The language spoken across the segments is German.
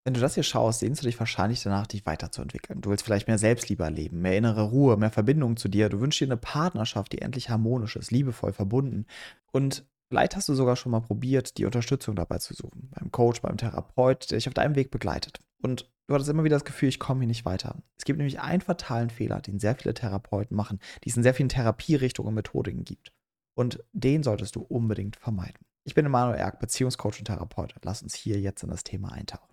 Wenn du das hier schaust, sehnst du dich wahrscheinlich danach, dich weiterzuentwickeln. Du willst vielleicht mehr Selbstliebe erleben, mehr innere Ruhe, mehr Verbindung zu dir. Du wünschst dir eine Partnerschaft, die endlich harmonisch ist, liebevoll verbunden. Und vielleicht hast du sogar schon mal probiert, die Unterstützung dabei zu suchen. Beim Coach, beim Therapeut, der dich auf deinem Weg begleitet. Und du hattest immer wieder das Gefühl, ich komme hier nicht weiter. Es gibt nämlich einen fatalen Fehler, den sehr viele Therapeuten machen, die es in sehr vielen Therapierichtungen und Methodiken gibt. Und den solltest du unbedingt vermeiden. Ich bin Emanuel Erk, Beziehungscoach und Therapeut. Lass uns hier jetzt in das Thema eintauchen.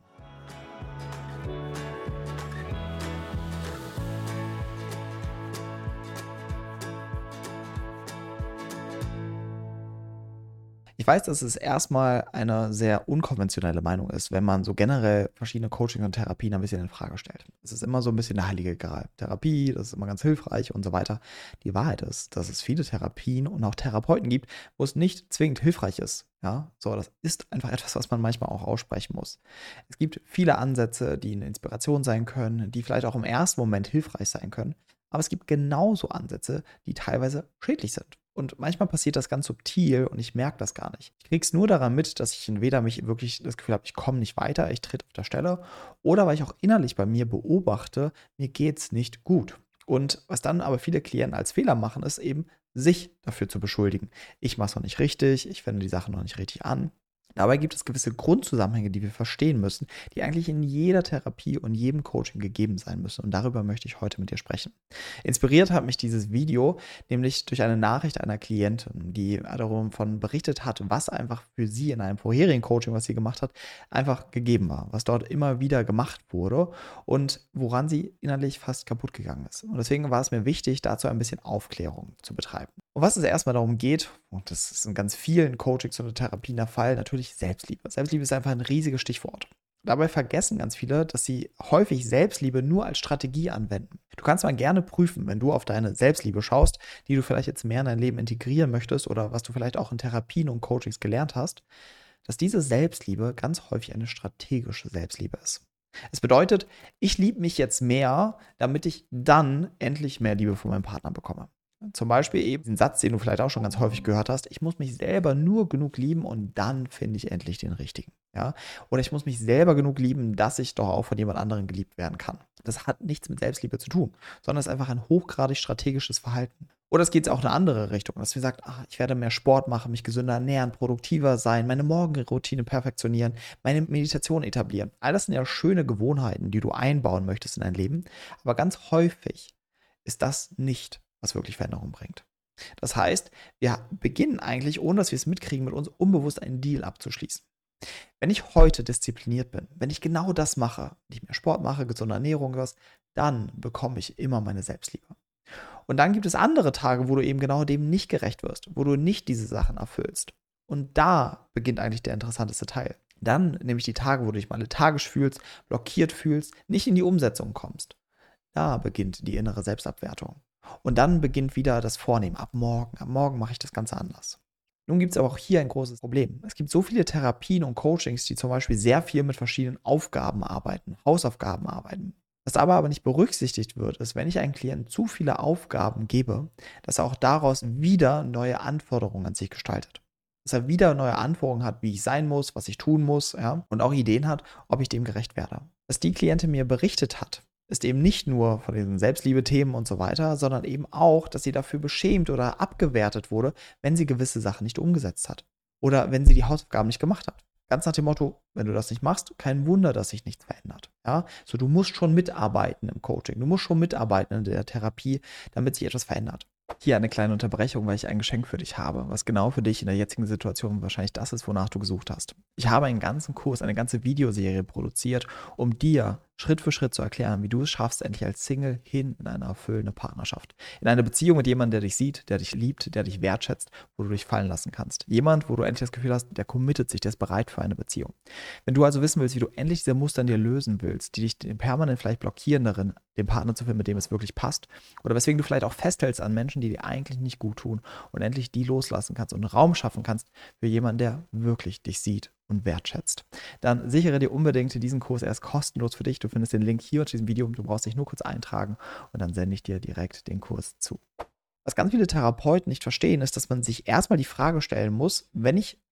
Ich weiß, dass es erstmal eine sehr unkonventionelle Meinung ist, wenn man so generell verschiedene Coachings und Therapien ein bisschen in Frage stellt. Es ist immer so ein bisschen der heilige Gral. Therapie, das ist immer ganz hilfreich und so weiter. Die Wahrheit ist, dass es viele Therapien und auch Therapeuten gibt, wo es nicht zwingend hilfreich ist. Ja, so, das ist einfach etwas, was man manchmal auch aussprechen muss. Es gibt viele Ansätze, die eine Inspiration sein können, die vielleicht auch im ersten Moment hilfreich sein können. Aber es gibt genauso Ansätze, die teilweise schädlich sind. Und manchmal passiert das ganz subtil und ich merke das gar nicht. Ich kriege es nur daran mit, dass ich entweder mich wirklich das Gefühl habe, ich komme nicht weiter, ich trete auf der Stelle, oder weil ich auch innerlich bei mir beobachte, mir geht es nicht gut. Und was dann aber viele Klienten als Fehler machen, ist eben, sich dafür zu beschuldigen. Ich mache es noch nicht richtig, ich wende die Sache noch nicht richtig an. Dabei gibt es gewisse Grundzusammenhänge, die wir verstehen müssen, die eigentlich in jeder Therapie und jedem Coaching gegeben sein müssen. Und darüber möchte ich heute mit dir sprechen. Inspiriert hat mich dieses Video nämlich durch eine Nachricht einer Klientin, die davon berichtet hat, was einfach für sie in einem vorherigen Coaching, was sie gemacht hat, einfach gegeben war, was dort immer wieder gemacht wurde und woran sie innerlich fast kaputt gegangen ist. Und deswegen war es mir wichtig, dazu ein bisschen Aufklärung zu betreiben. Und was es erstmal darum geht, und das ist in ganz vielen Coachings und Therapien der Fall, natürlich Selbstliebe. Selbstliebe ist einfach ein riesiges Stichwort. Dabei vergessen ganz viele, dass sie häufig Selbstliebe nur als Strategie anwenden. Du kannst mal gerne prüfen, wenn du auf deine Selbstliebe schaust, die du vielleicht jetzt mehr in dein Leben integrieren möchtest oder was du vielleicht auch in Therapien und Coachings gelernt hast, dass diese Selbstliebe ganz häufig eine strategische Selbstliebe ist. Es bedeutet, ich liebe mich jetzt mehr, damit ich dann endlich mehr Liebe von meinem Partner bekomme. Zum Beispiel eben den Satz, den du vielleicht auch schon ganz häufig gehört hast: Ich muss mich selber nur genug lieben und dann finde ich endlich den richtigen. Ja? Oder ich muss mich selber genug lieben, dass ich doch auch von jemand anderem geliebt werden kann. Das hat nichts mit Selbstliebe zu tun, sondern es ist einfach ein hochgradig strategisches Verhalten. Oder es geht auch in eine andere Richtung, dass wir sagt, ich werde mehr Sport machen, mich gesünder ernähren, produktiver sein, meine Morgenroutine perfektionieren, meine Meditation etablieren. All das sind ja schöne Gewohnheiten, die du einbauen möchtest in dein Leben. Aber ganz häufig ist das nicht, was wirklich Veränderung bringt. Das heißt, wir beginnen eigentlich, ohne dass wir es mitkriegen, mit uns unbewusst einen Deal abzuschließen. Wenn ich heute diszipliniert bin, wenn ich genau das mache, nicht mehr Sport mache, gesunde Ernährung, was, dann bekomme ich immer meine Selbstliebe. Und dann gibt es andere Tage, wo du eben genau dem nicht gerecht wirst, wo du nicht diese Sachen erfüllst. Und da beginnt eigentlich der interessanteste Teil. Dann nämlich die Tage, wo du dich mal lethargisch fühlst, blockiert fühlst, nicht in die Umsetzung kommst. Da beginnt die innere Selbstabwertung. Und dann beginnt wieder das Vornehmen. Ab morgen mache ich das Ganze anders. Nun gibt es aber auch hier ein großes Problem. Es gibt so viele Therapien und Coachings, die zum Beispiel sehr viel mit verschiedenen Aufgaben arbeiten, Hausaufgaben arbeiten. Was aber nicht berücksichtigt wird, ist, wenn ich einem Klienten zu viele Aufgaben gebe, dass er auch daraus wieder neue Anforderungen an sich gestaltet. Dass er wieder neue Anforderungen hat, wie ich sein muss, was ich tun muss, ja, und auch Ideen hat, ob ich dem gerecht werde. Was die Klientin mir berichtet hat, ist eben nicht nur von diesen Selbstliebe-Themen und so weiter, sondern eben auch, dass sie dafür beschämt oder abgewertet wurde, wenn sie gewisse Sachen nicht umgesetzt hat. Oder wenn sie die Hausaufgaben nicht gemacht hat. Ganz nach dem Motto, wenn du das nicht machst, kein Wunder, dass sich nichts verändert. Ja? So, du musst schon mitarbeiten im Coaching, du musst schon mitarbeiten in der Therapie, damit sich etwas verändert. Hier eine kleine Unterbrechung, weil ich ein Geschenk für dich habe, was genau für dich in der jetzigen Situation wahrscheinlich das ist, wonach du gesucht hast. Ich habe einen ganzen Kurs, eine ganze Videoserie produziert, um dir Schritt für Schritt zu erklären, wie du es schaffst, endlich als Single hin in eine erfüllende Partnerschaft. In eine Beziehung mit jemandem, der dich sieht, der dich liebt, der dich wertschätzt, wo du dich fallen lassen kannst. Jemand, wo du endlich das Gefühl hast, der committet sich, der ist bereit für eine Beziehung. Wenn du also wissen willst, wie du endlich diese Muster in dir lösen willst, die dich permanent vielleicht blockieren darin, den Partner zu finden, mit dem es wirklich passt, oder weswegen du vielleicht auch festhältst an Menschen, die dir eigentlich nicht gut tun und endlich die loslassen kannst und Raum schaffen kannst für jemanden, der wirklich dich sieht und wertschätzt, dann sichere dir unbedingt diesen Kurs. Er ist kostenlos für dich. Du findest den Link hier unter diesem Video. Du brauchst dich nur kurz eintragen und dann sende ich dir direkt den Kurs zu. Was ganz viele Therapeuten nicht verstehen, ist, dass man sich erstmal die Frage stellen muss, wenn ich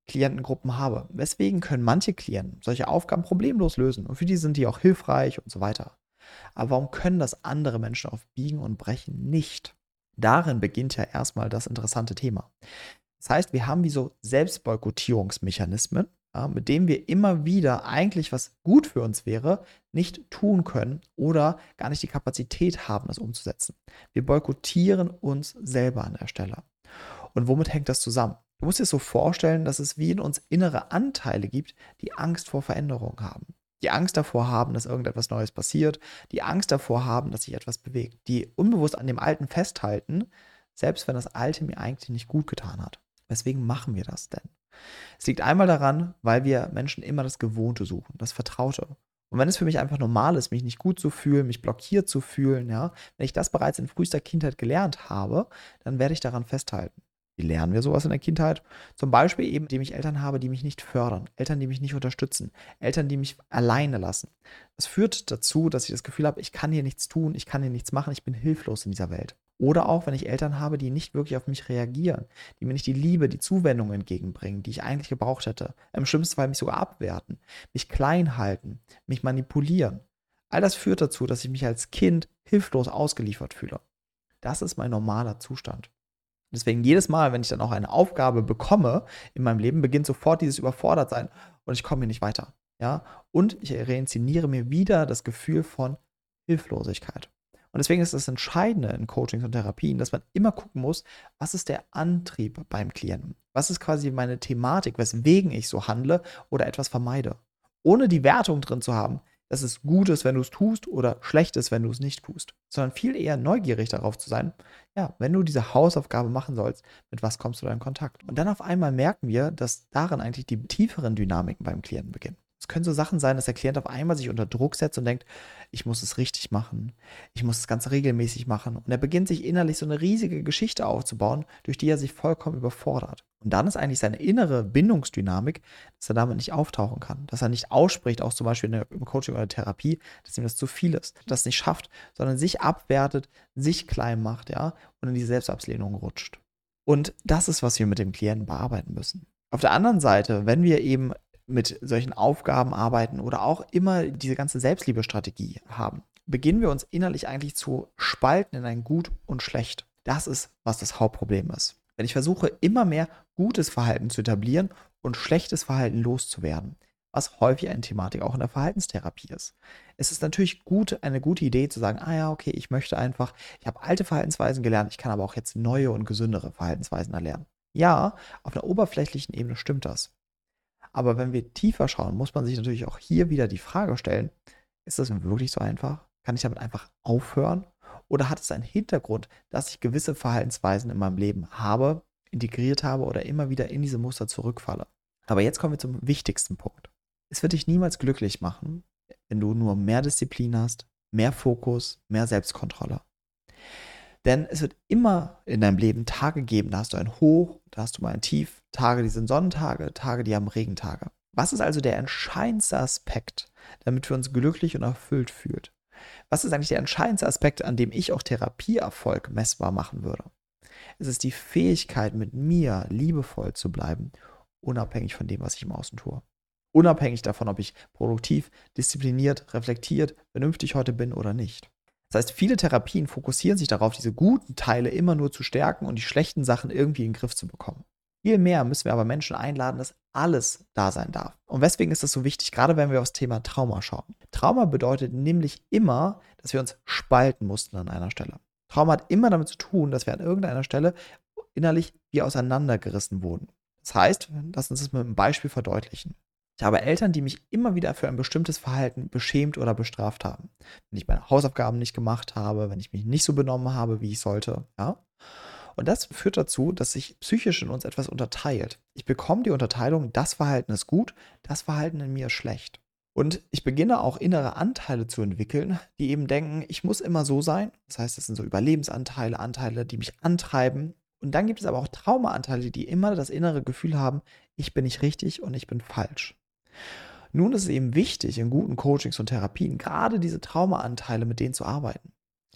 Klientengruppen habe. Weswegen können manche Klienten solche Aufgaben problemlos lösen und für die sind die auch hilfreich und so weiter. Aber warum können das andere Menschen auf Biegen und Brechen nicht? Darin beginnt ja erstmal das interessante Thema. Das heißt, wir haben wie so Selbstboykottierungsmechanismen, ja, mit denen wir immer wieder eigentlich, was gut für uns wäre, nicht tun können oder gar nicht die Kapazität haben, das umzusetzen. Wir boykottieren uns selber an der Stelle. Und womit hängt das zusammen? Du musst dir das so vorstellen, dass es wie in uns innere Anteile gibt, die Angst vor Veränderung haben. Die Angst davor haben, dass irgendetwas Neues passiert, die Angst davor haben, dass sich etwas bewegt, die unbewusst an dem Alten festhalten, selbst wenn das Alte mir eigentlich nicht gut getan hat. Weswegen machen wir das denn? Es liegt einmal daran, weil wir Menschen immer das Gewohnte suchen, das Vertraute. Und wenn es für mich einfach normal ist, mich nicht gut zu fühlen, mich blockiert zu fühlen, ja, wenn ich das bereits in frühester Kindheit gelernt habe, dann werde ich daran festhalten. Wie lernen wir sowas in der Kindheit? Zum Beispiel eben, indem ich Eltern habe, die mich nicht fördern, Eltern, die mich nicht unterstützen, Eltern, die mich alleine lassen. Das führt dazu, dass ich das Gefühl habe, ich kann hier nichts tun, ich kann hier nichts machen, ich bin hilflos in dieser Welt. Oder auch, wenn ich Eltern habe, die nicht wirklich auf mich reagieren, die mir nicht die Liebe, die Zuwendung entgegenbringen, die ich eigentlich gebraucht hätte. Im schlimmsten Fall mich sogar abwerten, mich klein halten, mich manipulieren. All das führt dazu, dass ich mich als Kind hilflos ausgeliefert fühle. Das ist mein normaler Zustand. Deswegen jedes Mal, wenn ich dann auch eine Aufgabe bekomme in meinem Leben, beginnt sofort dieses Überfordertsein und ich komme hier nicht weiter. Ja? Und ich reinszeniere mir wieder das Gefühl von Hilflosigkeit. Und deswegen ist das Entscheidende in Coachings und Therapien, dass man immer gucken muss, was ist der Antrieb beim Klienten? Was ist quasi meine Thematik, weswegen ich so handle oder etwas vermeide? Ohne die Wertung drin zu haben, dass es gut ist, wenn du es tust oder schlecht ist, wenn du es nicht tust, sondern viel eher neugierig darauf zu sein, ja, wenn du diese Hausaufgabe machen sollst, mit was kommst du da in Kontakt? Und dann auf einmal merken wir, dass darin eigentlich die tieferen Dynamiken beim Klienten beginnen. Es können so Sachen sein, dass der Klient auf einmal sich unter Druck setzt und denkt, ich muss es richtig machen, ich muss das Ganze regelmäßig machen. Und er beginnt sich innerlich so eine riesige Geschichte aufzubauen, durch die er sich vollkommen überfordert. Und dann ist eigentlich seine innere Bindungsdynamik, dass er damit nicht auftauchen kann, dass er nicht ausspricht, auch zum Beispiel im Coaching oder Therapie, dass ihm das zu viel ist, dass es nicht schafft, sondern sich abwertet, sich klein macht, ja, und in die Selbstablehnung rutscht. Und das ist, was wir mit dem Klienten bearbeiten müssen. Auf der anderen Seite, wenn wir eben mit solchen Aufgaben arbeiten oder auch immer diese ganze Selbstliebestrategie haben, beginnen wir uns innerlich eigentlich zu spalten in ein Gut und Schlecht. Das ist, was das Hauptproblem ist. Wenn ich versuche, immer mehr gutes Verhalten zu etablieren und schlechtes Verhalten loszuwerden, was häufig eine Thematik auch in der Verhaltenstherapie ist. Es ist natürlich eine gute Idee zu sagen, ah ja, okay, ich habe alte Verhaltensweisen gelernt, ich kann aber auch jetzt neue und gesündere Verhaltensweisen erlernen. Ja, auf einer oberflächlichen Ebene stimmt das. Aber wenn wir tiefer schauen, muss man sich natürlich auch hier wieder die Frage stellen, ist das wirklich so einfach? Kann ich damit einfach aufhören? Oder hat es einen Hintergrund, dass ich gewisse Verhaltensweisen in meinem Leben habe, integriert habe oder immer wieder in diese Muster zurückfalle? Aber jetzt kommen wir zum wichtigsten Punkt. Es wird dich niemals glücklich machen, wenn du nur mehr Disziplin hast, mehr Fokus, mehr Selbstkontrolle. Denn es wird immer in deinem Leben Tage geben, da hast du ein Hoch, da hast du mal ein Tief, Tage, die sind Sonnentage, Tage, die haben Regentage. Was ist also der entscheidendste Aspekt, damit wir uns glücklich und erfüllt fühlen? Was ist eigentlich der entscheidendste Aspekt, an dem ich auch Therapieerfolg messbar machen würde? Es ist die Fähigkeit, mit mir liebevoll zu bleiben, unabhängig von dem, was ich im Außen tue. Unabhängig davon, ob ich produktiv, diszipliniert, reflektiert, vernünftig heute bin oder nicht. Das heißt, viele Therapien fokussieren sich darauf, diese guten Teile immer nur zu stärken und die schlechten Sachen irgendwie in den Griff zu bekommen. Viel mehr müssen wir aber Menschen einladen, dass alles da sein darf. Und weswegen ist das so wichtig, gerade wenn wir aufs Thema Trauma schauen? Trauma bedeutet nämlich immer, dass wir uns spalten mussten an einer Stelle. Trauma hat immer damit zu tun, dass wir an irgendeiner Stelle innerlich wie auseinandergerissen wurden. Das heißt, lass uns das mit einem Beispiel verdeutlichen. Ich habe Eltern, die mich immer wieder für ein bestimmtes Verhalten beschämt oder bestraft haben. Wenn ich meine Hausaufgaben nicht gemacht habe, wenn ich mich nicht so benommen habe, wie ich sollte. Ja? Und das führt dazu, dass sich psychisch in uns etwas unterteilt. Ich bekomme die Unterteilung, das Verhalten ist gut, das Verhalten in mir ist schlecht. Und ich beginne auch innere Anteile zu entwickeln, die eben denken, ich muss immer so sein. Das heißt, das sind so Überlebensanteile, Anteile, die mich antreiben. Und dann gibt es aber auch Traumaanteile, die immer das innere Gefühl haben, ich bin nicht richtig und ich bin falsch. Nun ist es eben wichtig, in guten Coachings und Therapien gerade diese Traumaanteile mit denen zu arbeiten.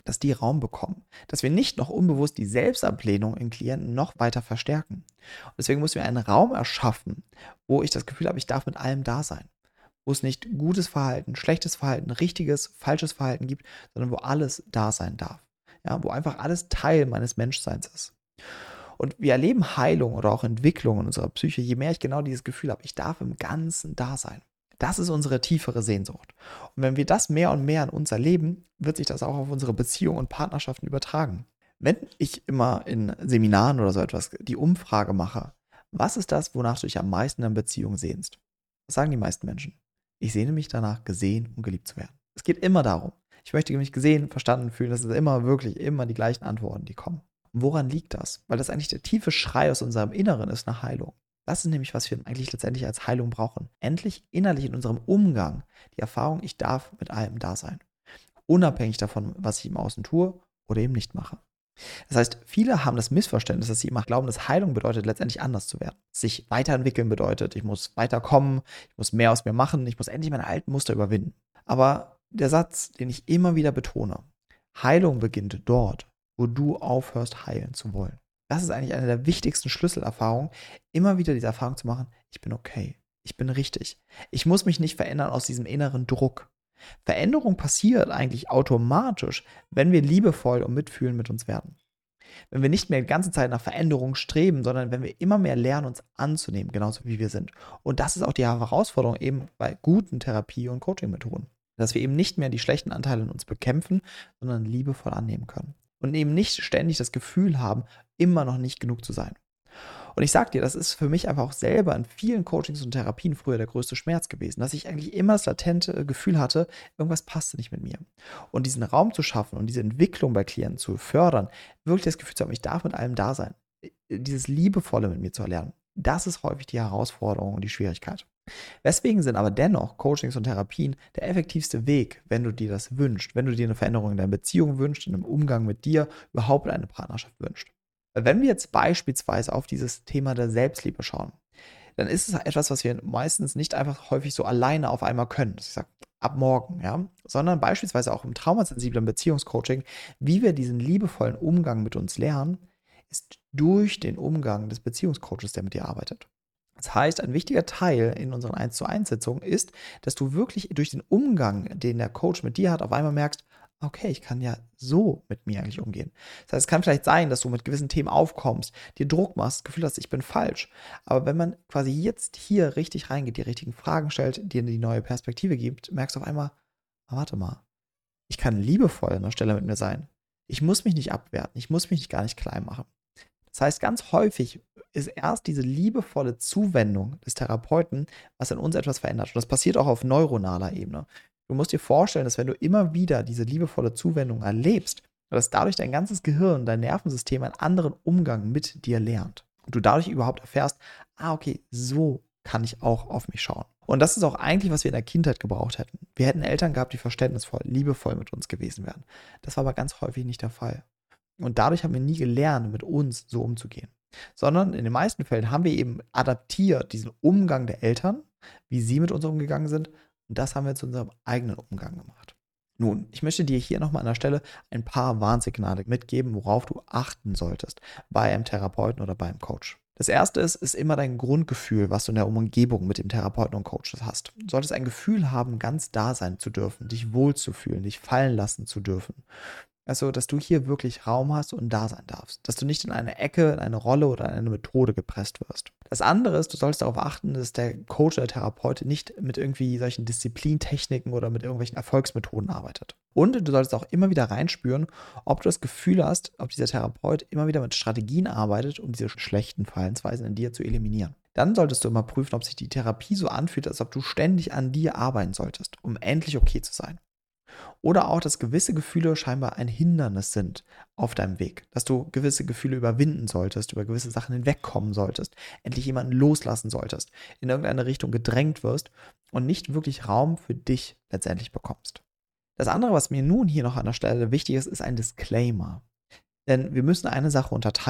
dass die Raum bekommen, dass wir nicht noch unbewusst die Selbstablehnung in Klienten noch weiter verstärken. Und deswegen müssen wir einen Raum erschaffen, wo ich das Gefühl habe, ich darf mit allem da sein. Wo es nicht gutes Verhalten, schlechtes Verhalten, richtiges, falsches Verhalten gibt, sondern wo alles da sein darf. Ja, wo einfach alles Teil meines Menschseins ist. Und wir erleben Heilung oder auch Entwicklung in unserer Psyche, je mehr ich genau dieses Gefühl habe, ich darf im Ganzen da sein. Das ist unsere tiefere Sehnsucht. Und wenn wir das mehr und mehr in uns erleben, wird sich das auch auf unsere Beziehungen und Partnerschaften übertragen. Wenn ich immer in Seminaren oder so etwas die Umfrage mache, was ist das, wonach du dich am meisten in Beziehung sehnst? Was sagen die meisten Menschen? Ich sehne mich danach, gesehen und geliebt zu werden. Es geht immer darum. Ich möchte mich gesehen, verstanden fühlen. Das sind immer wirklich immer die gleichen Antworten, die kommen. Und woran liegt das? Weil das eigentlich der tiefe Schrei aus unserem Inneren ist nach Heilung. Das ist nämlich, was wir eigentlich letztendlich als Heilung brauchen. Endlich innerlich in unserem Umgang die Erfahrung, ich darf mit allem da sein. Unabhängig davon, was ich im Außen tue oder eben nicht mache. Das heißt, viele haben das Missverständnis, dass sie immer glauben, dass Heilung bedeutet, letztendlich anders zu werden. Sich weiterentwickeln bedeutet, ich muss weiterkommen, ich muss mehr aus mir machen, ich muss endlich meine alten Muster überwinden. Aber der Satz, den ich immer wieder betone, Heilung beginnt dort, wo du aufhörst, heilen zu wollen. Das ist eigentlich eine der wichtigsten Schlüsselerfahrungen, immer wieder diese Erfahrung zu machen, ich bin okay, ich bin richtig. Ich muss mich nicht verändern aus diesem inneren Druck. Veränderung passiert eigentlich automatisch, wenn wir liebevoll und mitfühlend mit uns werden. Wenn wir nicht mehr die ganze Zeit nach Veränderung streben, sondern wenn wir immer mehr lernen, uns anzunehmen, genauso wie wir sind. Und das ist auch die Herausforderung eben bei guten Therapie- und Coaching-Methoden. Dass wir eben nicht mehr die schlechten Anteile in uns bekämpfen, sondern liebevoll annehmen können. Und eben nicht ständig das Gefühl haben, immer noch nicht genug zu sein. Und ich sag dir, das ist für mich einfach auch selber in vielen Coachings und Therapien früher der größte Schmerz gewesen, dass ich eigentlich immer das latente Gefühl hatte, irgendwas passte nicht mit mir. Und diesen Raum zu schaffen und diese Entwicklung bei Klienten zu fördern, wirklich das Gefühl zu haben, ich darf mit allem da sein, dieses Liebevolle mit mir zu erlernen, das ist häufig die Herausforderung und die Schwierigkeit. Weswegen sind aber dennoch Coachings und Therapien der effektivste Weg, wenn du dir das wünschst, wenn du dir eine Veränderung in deiner Beziehung wünschst, in einem Umgang mit dir, überhaupt eine Partnerschaft wünschst. Wenn wir jetzt beispielsweise auf dieses Thema der Selbstliebe schauen, dann ist es etwas, was wir meistens nicht einfach häufig so alleine auf einmal können. Ich sage, ab morgen, ja, sondern beispielsweise auch im traumasensiblen Beziehungscoaching, wie wir diesen liebevollen Umgang mit uns lernen, ist durch den Umgang des Beziehungscoaches, der mit dir arbeitet. Das heißt, ein wichtiger Teil in unseren 1:1 Sitzungen ist, dass du wirklich durch den Umgang, den der Coach mit dir hat, auf einmal merkst, okay, ich kann ja so mit mir eigentlich umgehen. Das heißt, es kann vielleicht sein, dass du mit gewissen Themen aufkommst, dir Druck machst, das Gefühl hast, ich bin falsch. Aber wenn man quasi jetzt hier richtig reingeht, die richtigen Fragen stellt, dir die neue Perspektive gibt, merkst du auf einmal, warte mal, ich kann liebevoll an der Stelle mit mir sein. Ich muss mich nicht abwerten, ich muss mich gar nicht klein machen. Das heißt, ganz häufig ist erst diese liebevolle Zuwendung des Therapeuten, was in uns etwas verändert. Und das passiert auch auf neuronaler Ebene. Du musst dir vorstellen, dass wenn du immer wieder diese liebevolle Zuwendung erlebst, dass dadurch dein ganzes Gehirn, dein Nervensystem einen anderen Umgang mit dir lernt. Und du dadurch überhaupt erfährst, okay, so kann ich auch auf mich schauen. Und das ist auch eigentlich, was wir in der Kindheit gebraucht hätten. Wir hätten Eltern gehabt, die verständnisvoll, liebevoll mit uns gewesen wären. Das war aber ganz häufig nicht der Fall. Und dadurch haben wir nie gelernt, mit uns so umzugehen. Sondern in den meisten Fällen haben wir eben adaptiert diesen Umgang der Eltern, wie sie mit uns umgegangen sind. Und das haben wir zu unserem eigenen Umgang gemacht. Nun, ich möchte dir hier nochmal an der Stelle ein paar Warnsignale mitgeben, worauf du achten solltest bei einem Therapeuten oder bei einem Coach. Das erste ist immer dein Grundgefühl, was du in der Umgebung mit dem Therapeuten und Coach hast. Du solltest ein Gefühl haben, ganz da sein zu dürfen, dich wohlzufühlen, dich fallen lassen zu dürfen. Also, dass du hier wirklich Raum hast und da sein darfst. Dass du nicht in eine Ecke, in eine Rolle oder in eine Methode gepresst wirst. Das andere ist, du solltest darauf achten, dass der Coach oder Therapeut nicht mit irgendwie solchen Disziplintechniken oder mit irgendwelchen Erfolgsmethoden arbeitet. Und du solltest auch immer wieder reinspüren, ob du das Gefühl hast, ob dieser Therapeut immer wieder mit Strategien arbeitet, um diese schlechten Verhaltensweisen in dir zu eliminieren. Dann solltest du immer prüfen, ob sich die Therapie so anfühlt, als ob du ständig an dir arbeiten solltest, um endlich okay zu sein. Oder auch, dass gewisse Gefühle scheinbar ein Hindernis sind auf deinem Weg. Dass du gewisse Gefühle überwinden solltest, über gewisse Sachen hinwegkommen solltest, endlich jemanden loslassen solltest, in irgendeine Richtung gedrängt wirst und nicht wirklich Raum für dich letztendlich bekommst. Das andere, was mir nun hier noch an der Stelle wichtig ist, ist ein Disclaimer. Denn wir müssen eine Sache unterteilen.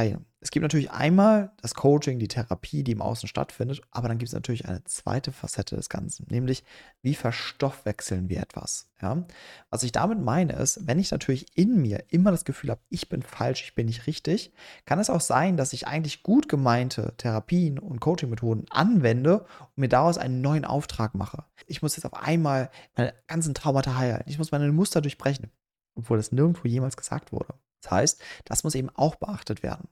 Es gibt natürlich einmal das Coaching, die Therapie, die im Außen stattfindet, aber dann gibt es natürlich eine zweite Facette des Ganzen, nämlich wie verstoffwechseln wir etwas. Ja? Was ich damit meine ist, wenn ich natürlich in mir immer das Gefühl habe, ich bin falsch, ich bin nicht richtig, kann es auch sein, dass ich eigentlich gut gemeinte Therapien und Coaching-Methoden anwende und mir daraus einen neuen Auftrag mache. Ich muss jetzt auf einmal meine ganzen Traumata heilen, ich muss meine Muster durchbrechen, obwohl das nirgendwo jemals gesagt wurde. Das heißt, das muss eben auch beachtet werden.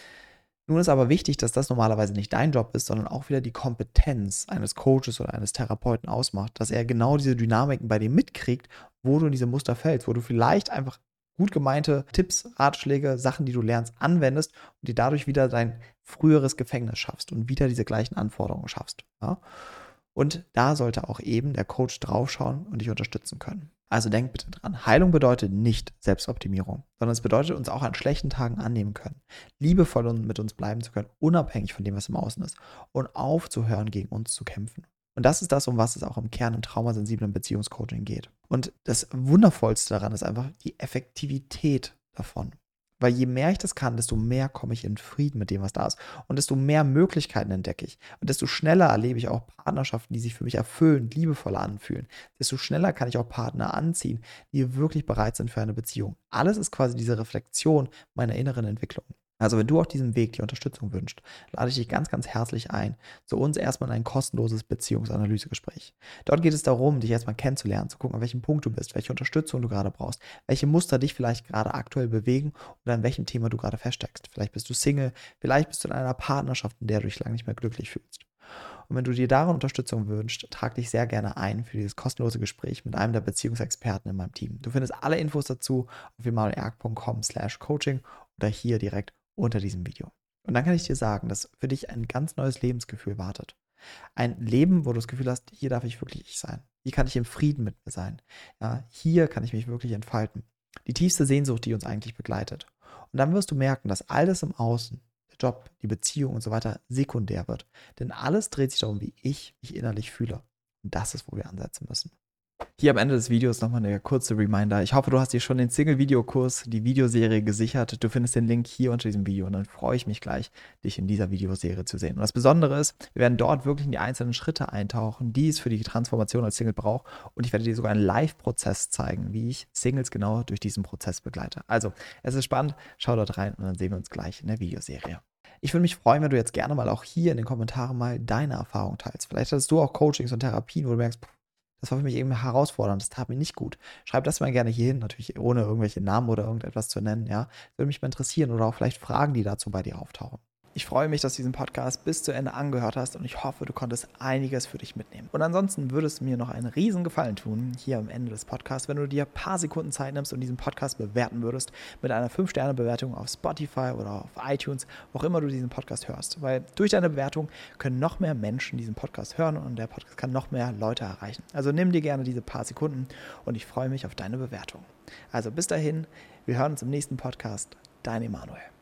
Nun ist aber wichtig, dass das normalerweise nicht dein Job ist, sondern auch wieder die Kompetenz eines Coaches oder eines Therapeuten ausmacht, dass er genau diese Dynamiken bei dir mitkriegt, wo du in diese Muster fällst, wo du vielleicht einfach gut gemeinte Tipps, Ratschläge, Sachen, die du lernst, anwendest und dir dadurch wieder dein früheres Gefängnis schaffst und wieder diese gleichen Anforderungen schaffst. Ja? Und da sollte auch eben der Coach draufschauen und dich unterstützen können. Also denk bitte dran, Heilung bedeutet nicht Selbstoptimierung, sondern es bedeutet, uns auch an schlechten Tagen annehmen können, liebevoll mit uns bleiben zu können, unabhängig von dem, was im Außen ist und aufzuhören, gegen uns zu kämpfen. Und das ist das, um was es auch im Kern im traumasensiblen Beziehungscoaching geht. Und das Wundervollste daran ist einfach die Effektivität davon. Weil je mehr ich das kann, desto mehr komme ich in Frieden mit dem, was da ist. Und desto mehr Möglichkeiten entdecke ich. Und desto schneller erlebe ich auch Partnerschaften, die sich für mich erfüllend, liebevoll anfühlen. Desto schneller kann ich auch Partner anziehen, die wirklich bereit sind für eine Beziehung. Alles ist quasi diese Reflexion meiner inneren Entwicklung. Also wenn du auf diesem Weg die Unterstützung wünschst, lade ich dich ganz, ganz herzlich ein, zu uns erstmal in ein kostenloses Beziehungsanalysegespräch. Dort geht es darum, dich erstmal kennenzulernen, zu gucken, an welchem Punkt du bist, welche Unterstützung du gerade brauchst, welche Muster dich vielleicht gerade aktuell bewegen oder an welchem Thema du gerade feststeckst. Vielleicht bist du Single, vielleicht bist du in einer Partnerschaft, in der du dich lange nicht mehr glücklich fühlst. Und wenn du dir darin Unterstützung wünschst, trag dich sehr gerne ein für dieses kostenlose Gespräch mit einem der Beziehungsexperten in meinem Team. Du findest alle Infos dazu auf emanuelerg.com/coaching oder hier direkt unter diesem Video. Und dann kann ich dir sagen, dass für dich ein ganz neues Lebensgefühl wartet. Ein Leben, wo du das Gefühl hast, hier darf ich wirklich ich sein. Hier kann ich im Frieden mit mir sein. Ja, hier kann ich mich wirklich entfalten. Die tiefste Sehnsucht, die uns eigentlich begleitet. Und dann wirst du merken, dass alles im Außen, der Job, die Beziehung und so weiter, sekundär wird. Denn alles dreht sich darum, wie ich mich innerlich fühle. Und das ist, wo wir ansetzen müssen. Hier am Ende des Videos nochmal eine kurze Reminder. Ich hoffe, du hast dir schon den Single-Videokurs, die Videoserie gesichert. Du findest den Link hier unter diesem Video und dann freue ich mich gleich, dich in dieser Videoserie zu sehen. Und das Besondere ist, wir werden dort wirklich in die einzelnen Schritte eintauchen, die es für die Transformation als Single braucht. Und ich werde dir sogar einen Live-Prozess zeigen, wie ich Singles genau durch diesen Prozess begleite. Also, es ist spannend. Schau dort rein und dann sehen wir uns gleich in der Videoserie. Ich würde mich freuen, wenn du jetzt gerne mal auch hier in den Kommentaren mal deine Erfahrung teilst. Vielleicht hattest du auch Coachings und Therapien, wo du merkst, das war für mich eben herausfordernd, das tat mir nicht gut. Schreib das mal gerne hier hin, natürlich ohne irgendwelche Namen oder irgendetwas zu nennen, ja. Das würde mich mal interessieren oder auch vielleicht Fragen, die dazu bei dir auftauchen. Ich freue mich, dass du diesen Podcast bis zu Ende angehört hast und ich hoffe, du konntest einiges für dich mitnehmen. Und ansonsten würde es mir noch einen riesen Gefallen tun, hier am Ende des Podcasts, wenn du dir ein paar Sekunden Zeit nimmst und diesen Podcast bewerten würdest mit einer 5-Sterne-Bewertung auf Spotify oder auf iTunes, wo auch immer du diesen Podcast hörst. Weil durch deine Bewertung können noch mehr Menschen diesen Podcast hören und der Podcast kann noch mehr Leute erreichen. Also nimm dir gerne diese paar Sekunden und ich freue mich auf deine Bewertung. Also bis dahin, wir hören uns im nächsten Podcast. Dein Emanuel.